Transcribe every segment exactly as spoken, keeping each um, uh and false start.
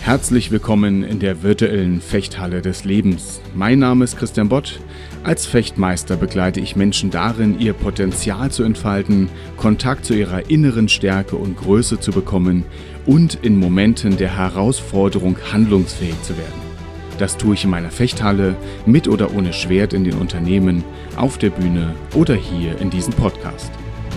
Herzlich willkommen in der virtuellen Fechthalle des Lebens. Mein Name ist Christian Bott. Als Fechtmeister begleite ich Menschen darin, ihr Potenzial zu entfalten, Kontakt zu ihrer inneren Stärke und Größe zu bekommen und in Momenten der Herausforderung handlungsfähig zu werden. Das tue ich in meiner Fechthalle, mit oder ohne Schwert in den Unternehmen, auf der Bühne oder hier in diesem Podcast.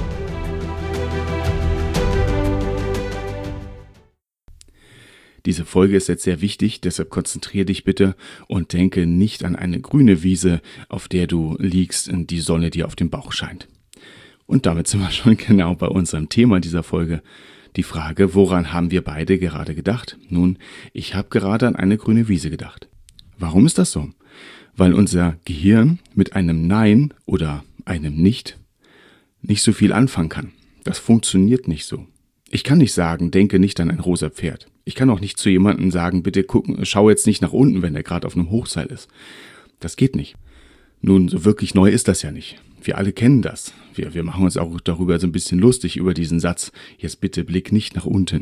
Diese Folge ist jetzt sehr wichtig, deshalb konzentriere dich bitte und denke nicht an eine grüne Wiese, auf der du liegst und die Sonne dir auf den Bauch scheint. Und damit sind wir schon genau bei unserem Thema dieser Folge. Die Frage, woran haben wir beide gerade gedacht? Nun, ich habe gerade an eine grüne Wiese gedacht. Warum ist das so? Weil unser Gehirn mit einem Nein oder einem Nicht nicht so viel anfangen kann. Das funktioniert nicht so. Ich kann nicht sagen, denke nicht an ein rosa Pferd. Ich kann auch nicht zu jemandem sagen, bitte guck, schau jetzt nicht nach unten, wenn er gerade auf einem Hochseil ist. Das geht nicht. Nun, so wirklich neu ist das ja nicht. Wir alle kennen das. Wir, wir machen uns auch darüber so ein bisschen lustig, über diesen Satz, jetzt bitte blick nicht nach unten.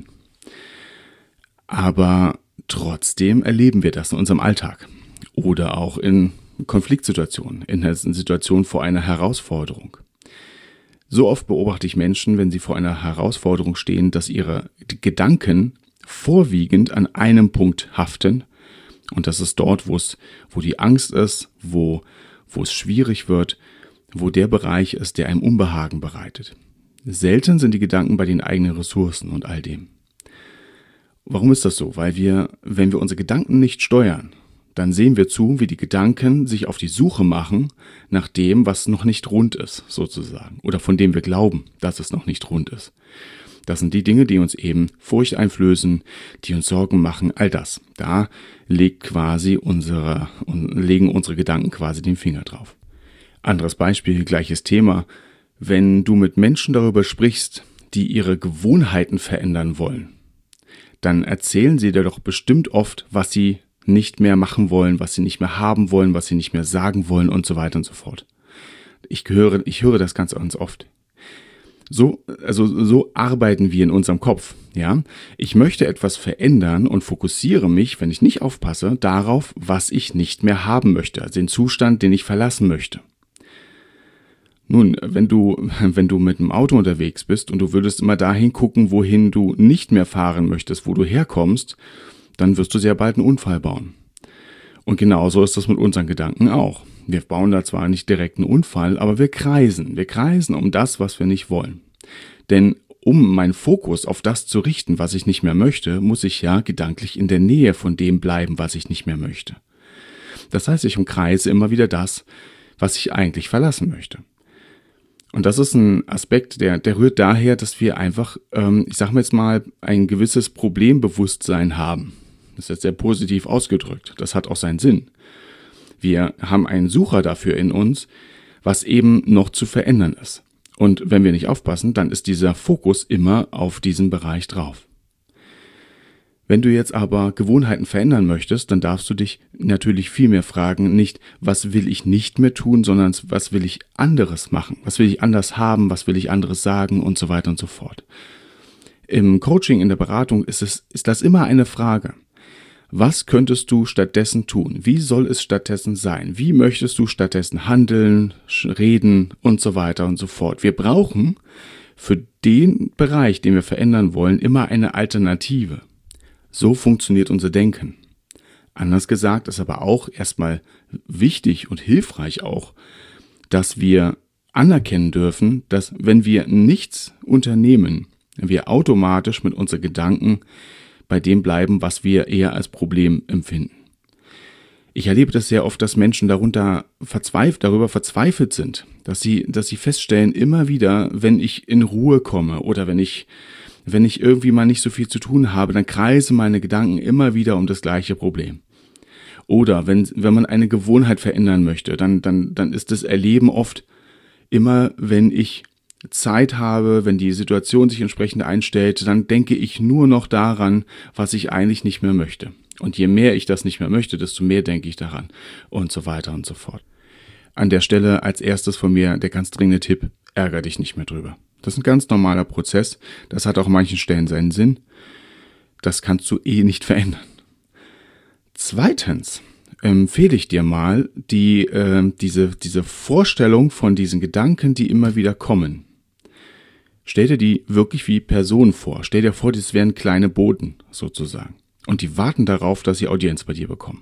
Aber trotzdem erleben wir das in unserem Alltag. Oder auch in Konfliktsituationen, in einer Situation vor einer Herausforderung. So oft beobachte ich Menschen, wenn sie vor einer Herausforderung stehen, dass ihre Gedanken vorwiegend an einem Punkt haften. Und das ist dort, wo es, wo die Angst ist, wo, wo es schwierig wird, wo der Bereich ist, der einem Unbehagen bereitet. Selten sind die Gedanken bei den eigenen Ressourcen und all dem. Warum ist das so? Weil wir, wenn wir unsere Gedanken nicht steuern, dann sehen wir zu, wie die Gedanken sich auf die Suche machen nach dem, was noch nicht rund ist, sozusagen. Oder von dem wir glauben, dass es noch nicht rund ist. Das sind die Dinge, die uns eben Furcht einflößen, die uns Sorgen machen, all das. Da legt quasi unsere, legen unsere Gedanken quasi den Finger drauf. Anderes Beispiel, gleiches Thema. Wenn du mit Menschen darüber sprichst, die ihre Gewohnheiten verändern wollen, dann erzählen sie dir doch bestimmt oft, was sie nicht mehr machen wollen, was sie nicht mehr haben wollen, was sie nicht mehr sagen wollen und so weiter und so fort. Ich höre, ich höre das ganz, ganz oft. So, also so arbeiten wir in unserem Kopf, ja. Ich möchte etwas verändern und fokussiere mich, wenn ich nicht aufpasse, darauf, was ich nicht mehr haben möchte, also den Zustand, den ich verlassen möchte. Nun, wenn du, wenn du mit dem Auto unterwegs bist und du würdest immer dahin gucken, wohin du nicht mehr fahren möchtest, wo du herkommst, dann wirst du sehr bald einen Unfall bauen. Und genauso ist das mit unseren Gedanken auch. Wir bauen da zwar nicht direkt einen Unfall, aber wir kreisen. Wir kreisen um das, was wir nicht wollen. Denn um meinen Fokus auf das zu richten, was ich nicht mehr möchte, muss ich ja gedanklich in der Nähe von dem bleiben, was ich nicht mehr möchte. Das heißt, ich umkreise immer wieder das, was ich eigentlich verlassen möchte. Und das ist ein Aspekt, der, der rührt daher, dass wir einfach, ähm, ich sag mal jetzt mal, ein gewisses Problembewusstsein haben. Das ist jetzt sehr positiv ausgedrückt. Das hat auch seinen Sinn. Wir haben einen Sucher dafür in uns, was eben noch zu verändern ist. Und wenn wir nicht aufpassen, dann ist dieser Fokus immer auf diesen Bereich drauf. Wenn du jetzt aber Gewohnheiten verändern möchtest, dann darfst du dich natürlich viel mehr fragen, nicht, was will ich nicht mehr tun, sondern was will ich anderes machen? Was will ich anders haben? Was will ich anderes sagen? Und so weiter und so fort. Im Coaching, in der Beratung ist es, ist das immer eine Frage. Was könntest du stattdessen tun? Wie soll es stattdessen sein? Wie möchtest du stattdessen handeln, reden und so weiter und so fort? Wir brauchen für den Bereich, den wir verändern wollen, immer eine Alternative. So funktioniert unser Denken. Anders gesagt ist aber auch erstmal wichtig und hilfreich auch, dass wir anerkennen dürfen, dass wenn wir nichts unternehmen, wir automatisch mit unseren Gedanken bei dem bleiben, was wir eher als Problem empfinden. Ich erlebe das sehr oft, dass Menschen darunter verzweifelt, darüber verzweifelt sind, dass sie, dass sie feststellen, immer wieder, wenn ich in Ruhe komme oder wenn ich, wenn ich irgendwie mal nicht so viel zu tun habe, dann kreisen meine Gedanken immer wieder um das gleiche Problem. Oder wenn, wenn man eine Gewohnheit verändern möchte, dann, dann, dann ist das Erleben oft immer, wenn ich Zeit habe, wenn die Situation sich entsprechend einstellt, dann denke ich nur noch daran, was ich eigentlich nicht mehr möchte. Und je mehr ich das nicht mehr möchte, desto mehr denke ich daran und so weiter und so fort. An der Stelle als erstes von mir der ganz dringende Tipp, ärgere dich nicht mehr drüber. Das ist ein ganz normaler Prozess, das hat auch an manchen Stellen seinen Sinn. Das kannst du eh nicht verändern. Zweitens empfehle ich dir mal die, äh, diese, diese Vorstellung von diesen Gedanken, die immer wieder kommen. Stell dir die wirklich wie Personen vor. Stell dir vor, das wären kleine Boten sozusagen. Und die warten darauf, dass sie Audienz bei dir bekommen.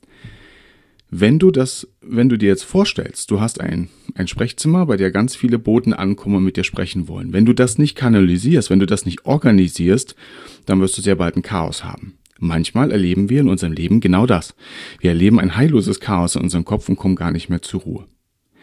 Wenn du das, wenn du dir jetzt vorstellst, du hast ein, ein Sprechzimmer, bei der ganz viele Boten ankommen und mit dir sprechen wollen. Wenn du das nicht kanalisierst, wenn du das nicht organisierst, dann wirst du sehr bald ein Chaos haben. Manchmal erleben wir in unserem Leben genau das. Wir erleben ein heilloses Chaos in unserem Kopf und kommen gar nicht mehr zur Ruhe.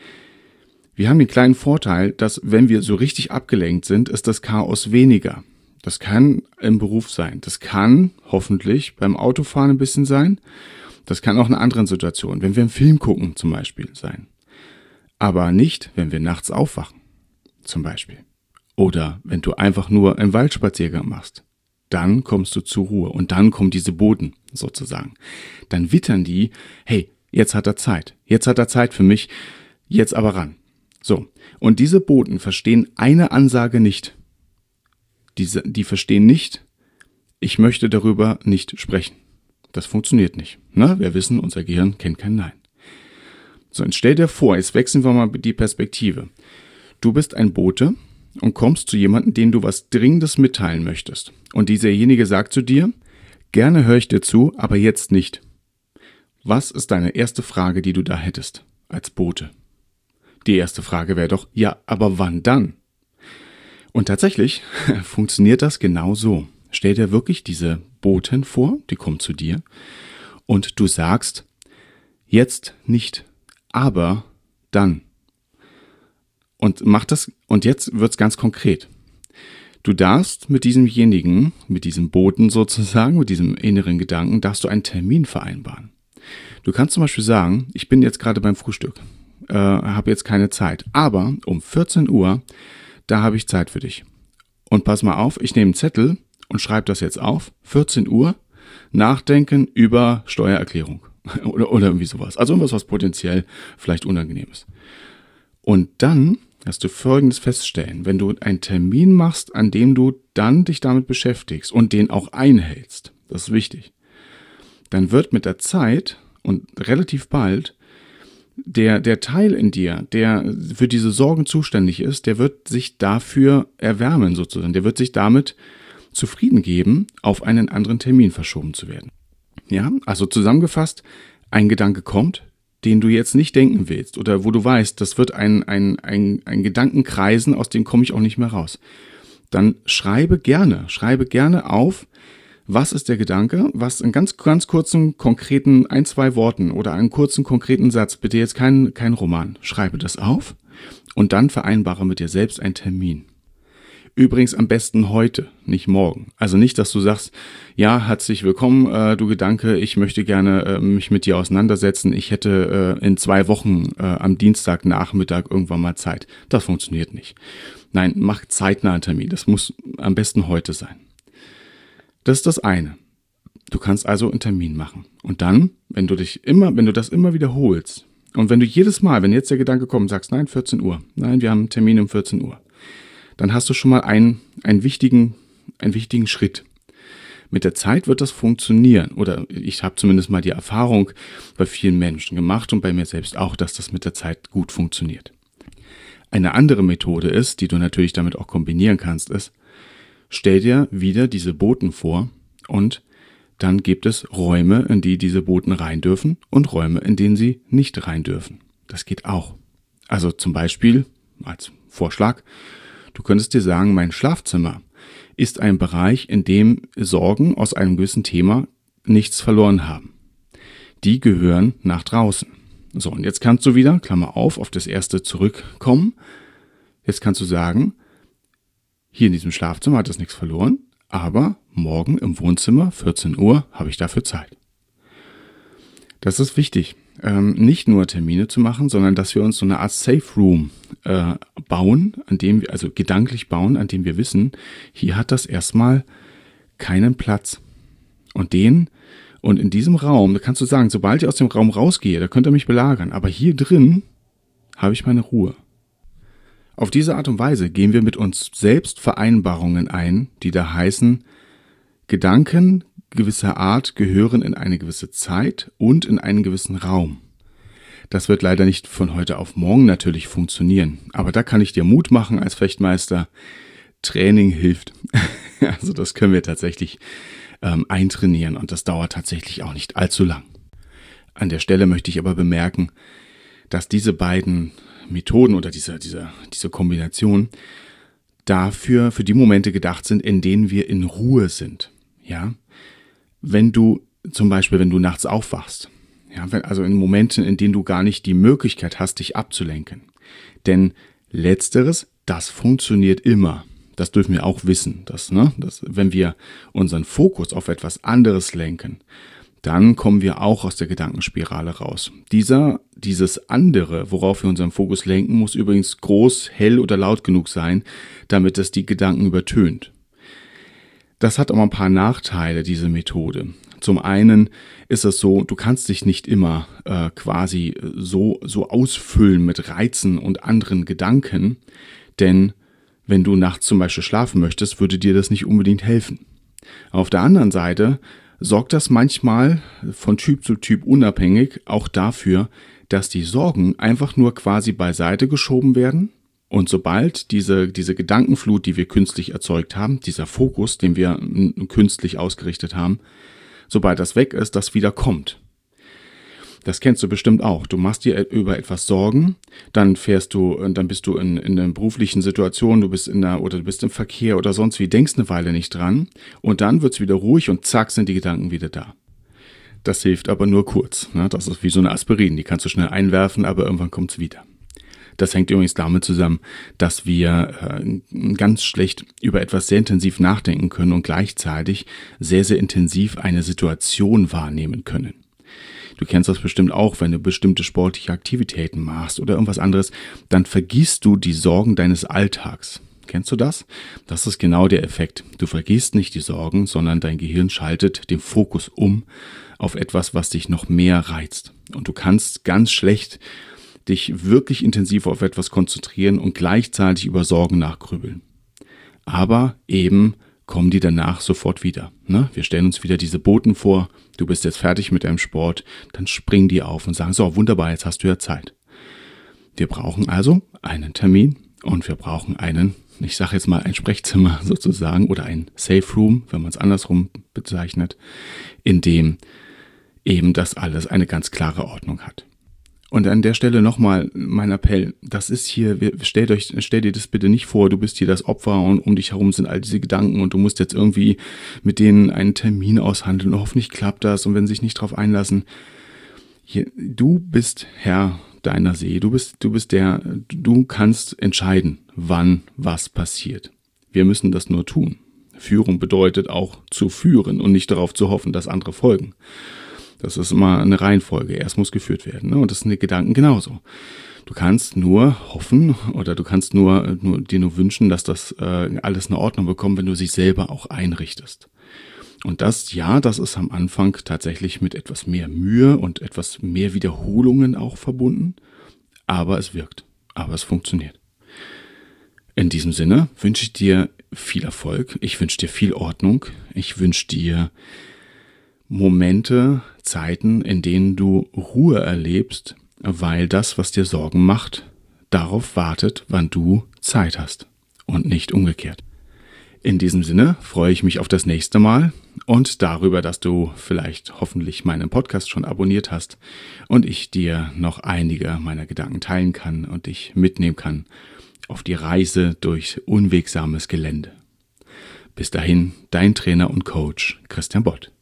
Wir haben den kleinen Vorteil, dass wenn wir so richtig abgelenkt sind, ist das Chaos weniger. Das kann im Beruf sein. Das kann hoffentlich beim Autofahren ein bisschen sein. Das kann auch in anderen Situationen, wenn wir einen Film gucken zum Beispiel sein. Aber nicht, wenn wir nachts aufwachen zum Beispiel. Oder wenn du einfach nur einen Waldspaziergang machst. Dann kommst du zur Ruhe und dann kommen diese Boten sozusagen. Dann wittern die, hey, jetzt hat er Zeit, jetzt hat er Zeit für mich, jetzt aber ran. So, und diese Boten verstehen eine Ansage nicht. Diese, die verstehen nicht, ich möchte darüber nicht sprechen. Das funktioniert nicht. Na, wir wissen, unser Gehirn kennt kein Nein. So, und stell dir vor, jetzt wechseln wir mal die Perspektive. Du bist ein Bote und kommst zu jemandem, dem du was Dringendes mitteilen möchtest. Und dieserjenige sagt zu dir, gerne höre ich dir zu, aber jetzt nicht. Was ist deine erste Frage, die du da hättest als Bote? Die erste Frage wäre doch, ja, aber wann dann? Und tatsächlich funktioniert das genau so. Stell dir wirklich diese Boten vor, die kommen zu dir und du sagst, jetzt nicht, aber dann. Und mach das, und jetzt wird's ganz konkret. Du darfst mit diesemjenigen, mit diesem Boten sozusagen, mit diesem inneren Gedanken, darfst du einen Termin vereinbaren. Du kannst zum Beispiel sagen, ich bin jetzt gerade beim Frühstück, äh, habe jetzt keine Zeit, aber um vierzehn Uhr, da habe ich Zeit für dich. Und pass mal auf, ich nehme einen Zettel und schreibe das jetzt auf, vierzehn Uhr, nachdenken über Steuererklärung oder, oder irgendwie sowas. Also irgendwas, was potenziell vielleicht unangenehm ist. Und dann wirst du Folgendes feststellen, wenn du einen Termin machst, an dem du dann dich damit beschäftigst und den auch einhältst, das ist wichtig, dann wird mit der Zeit und relativ bald der, der Teil in dir, der für diese Sorgen zuständig ist, der wird sich dafür erwärmen sozusagen, der wird sich damit zufrieden geben, auf einen anderen Termin verschoben zu werden. Ja, also zusammengefasst, ein Gedanke kommt, den du jetzt nicht denken willst oder wo du weißt, das wird ein, ein, ein, ein Gedanken kreisen, aus dem komme ich auch nicht mehr raus. Dann schreibe gerne, schreibe gerne auf, was ist der Gedanke, was in ganz, ganz kurzen, konkreten ein, zwei Worten oder einen kurzen, konkreten Satz, bitte jetzt kein, kein Roman, schreibe das auf und dann vereinbare mit dir selbst einen Termin. Übrigens am besten heute, nicht morgen. Also nicht, dass du sagst, ja, herzlich willkommen, äh, du Gedanke, ich möchte gerne äh, mich mit dir auseinandersetzen. Ich hätte äh, in zwei Wochen äh, am Dienstagnachmittag irgendwann mal Zeit. Das funktioniert nicht. Nein, mach zeitnah einen Termin. Das muss am besten heute sein. Das ist das eine. Du kannst also einen Termin machen. Und dann, wenn du dich immer, wenn du das immer wiederholst und wenn du jedes Mal, wenn jetzt der Gedanke kommt, sagst, nein, vierzehn Uhr, nein, wir haben einen Termin um vierzehn Uhr, dann hast du schon mal einen, einen wichtigen, einen wichtigen Schritt. Mit der Zeit wird das funktionieren. Oder ich habe zumindest mal die Erfahrung bei vielen Menschen gemacht und bei mir selbst auch, dass das mit der Zeit gut funktioniert. Eine andere Methode ist, die du natürlich damit auch kombinieren kannst, ist, stell dir wieder diese Boten vor und dann gibt es Räume, in die diese Boten rein dürfen und Räume, in denen sie nicht rein dürfen. Das geht auch. Also zum Beispiel, als Vorschlag, du könntest dir sagen, mein Schlafzimmer ist ein Bereich, in dem Sorgen aus einem gewissen Thema nichts verloren haben. Die gehören nach draußen. So, und jetzt kannst du wieder, Klammer auf, auf das erste zurückkommen. Jetzt kannst du sagen, hier in diesem Schlafzimmer hat es nichts verloren, aber morgen im Wohnzimmer, vierzehn Uhr, habe ich dafür Zeit. Das ist wichtig, ähm, nicht nur Termine zu machen, sondern dass wir uns so eine Art Safe Room äh, bauen, an dem wir, also gedanklich bauen, an dem wir wissen, hier hat das erstmal keinen Platz. Und den, und in diesem Raum, da kannst du sagen, sobald ich aus dem Raum rausgehe, da könnt ihr mich belagern, aber hier drin habe ich meine Ruhe. Auf diese Art und Weise gehen wir mit uns selbst Vereinbarungen ein, die da heißen, Gedanken gewisser Art gehören in eine gewisse Zeit und in einen gewissen Raum. Das wird leider nicht von heute auf morgen natürlich funktionieren, aber da kann ich dir Mut machen als Fechtmeister. Training hilft. Also das können wir tatsächlich ähm, eintrainieren und das dauert tatsächlich auch nicht allzu lang. An der Stelle möchte ich aber bemerken, dass diese beiden Methoden oder diese, diese, diese Kombination dafür, für die Momente gedacht sind, in denen wir in Ruhe sind. Ja, wenn du zum Beispiel, wenn du nachts aufwachst, ja, wenn, also in Momenten, in denen du gar nicht die Möglichkeit hast, dich abzulenken. Denn letzteres, das funktioniert immer. Das dürfen wir auch wissen, dass, ne, dass wenn wir unseren Fokus auf etwas anderes lenken, dann kommen wir auch aus der Gedankenspirale raus. Dieser, dieses andere, worauf wir unseren Fokus lenken, muss übrigens groß, hell oder laut genug sein, damit es die Gedanken übertönt. Das hat aber ein paar Nachteile, diese Methode. Zum einen ist es so, du kannst dich nicht immer äh, quasi so, so ausfüllen mit Reizen und anderen Gedanken, denn wenn du nachts zum Beispiel schlafen möchtest, würde dir das nicht unbedingt helfen. Auf der anderen Seite sorgt das manchmal von Typ zu Typ unabhängig auch dafür, dass die Sorgen einfach nur quasi beiseite geschoben werden und sobald diese, diese Gedankenflut, die wir künstlich erzeugt haben, dieser Fokus, den wir künstlich ausgerichtet haben, sobald das weg ist, das wieder kommt. Das kennst du bestimmt auch. Du machst dir über etwas Sorgen, dann fährst du, dann bist du in, in einer beruflichen Situation, du bist in der, oder du bist im Verkehr oder sonst wie, denkst eine Weile nicht dran und dann wird's wieder ruhig und zack sind die Gedanken wieder da. Das hilft aber nur kurz. Ne? Das ist wie so eine Aspirin, die kannst du schnell einwerfen, aber irgendwann kommt's wieder. Das hängt übrigens damit zusammen, dass wir äh, ganz schlecht über etwas sehr intensiv nachdenken können und gleichzeitig sehr, sehr intensiv eine Situation wahrnehmen können. Du kennst das bestimmt auch, wenn du bestimmte sportliche Aktivitäten machst oder irgendwas anderes, dann vergisst du die Sorgen deines Alltags. Kennst du das? Das ist genau der Effekt. Du vergisst nicht die Sorgen, sondern dein Gehirn schaltet den Fokus um auf etwas, was dich noch mehr reizt. Und du kannst ganz schlecht dich wirklich intensiv auf etwas konzentrieren und gleichzeitig über Sorgen nachgrübeln. Aber eben kommen die danach sofort wieder. Ne? Wir stellen uns wieder diese Boten vor, du bist jetzt fertig mit deinem Sport, dann springen die auf und sagen, so wunderbar, jetzt hast du ja Zeit. Wir brauchen also einen Termin und wir brauchen einen, ich sage jetzt mal ein Sprechzimmer sozusagen oder ein Safe Room, wenn man es andersrum bezeichnet, in dem eben das alles eine ganz klare Ordnung hat. Und an der Stelle nochmal mein Appell, das ist hier, stellt euch, stell dir das bitte nicht vor, du bist hier das Opfer und um dich herum sind all diese Gedanken und du musst jetzt irgendwie mit denen einen Termin aushandeln und hoffentlich klappt das und wenn sie sich nicht drauf einlassen. Hier, du bist Herr deiner See, du bist, du bist der, du kannst entscheiden, wann was passiert. Wir müssen das nur tun. Führung bedeutet auch zu führen und nicht darauf zu hoffen, dass andere folgen. Das ist immer eine Reihenfolge. Erst muss geführt werden. Ne? Und das sind die Gedanken genauso. Du kannst nur hoffen oder du kannst nur, nur dir nur wünschen, dass das äh, alles eine Ordnung bekommt, wenn du sich selber auch einrichtest. Und das, ja, das ist am Anfang tatsächlich mit etwas mehr Mühe und etwas mehr Wiederholungen auch verbunden. Aber es wirkt. Aber es funktioniert. In diesem Sinne wünsche ich dir viel Erfolg. Ich wünsche dir viel Ordnung. Ich wünsche dir Momente, Zeiten, in denen du Ruhe erlebst, weil das, was dir Sorgen macht, darauf wartet, wann du Zeit hast und nicht umgekehrt. In diesem Sinne freue ich mich auf das nächste Mal und darüber, dass du vielleicht hoffentlich meinen Podcast schon abonniert hast und ich dir noch einige meiner Gedanken teilen kann und dich mitnehmen kann auf die Reise durch unwegsames Gelände. Bis dahin, dein Trainer und Coach Christian Bott.